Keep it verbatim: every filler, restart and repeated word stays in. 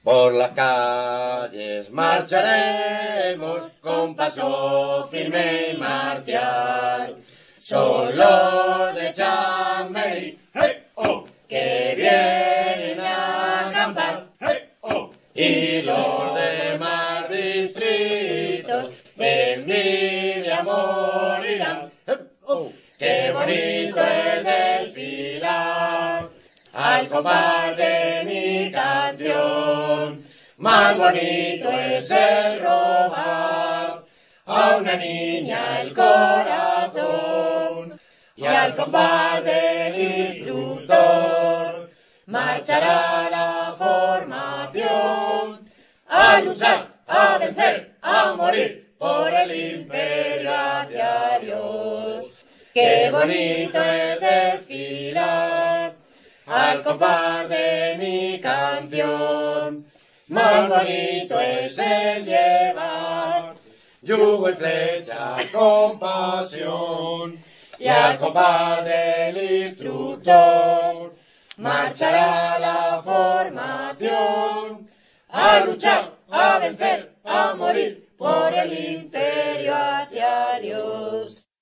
Por las calles marcharemos con paso firme y marcial. Son los de Chamberí, hey, oh, que vienen a acampar, hey, oh, y los demás distritos de envidia morirán. Hey, oh, qué bonito es desfilar al compás de mi canción. Más bonito es el robar a una niña el corazón, y al compás del instructor marchará la formación a luchar, a vencer, a morir por el imperio hacia Dios. Qué bonito es desfilar al compás de mi canción. Más bonito es el llevar yugo y flecha con pasión, y al compás del instructor marchará la formación a luchar, a vencer, a morir por el imperio.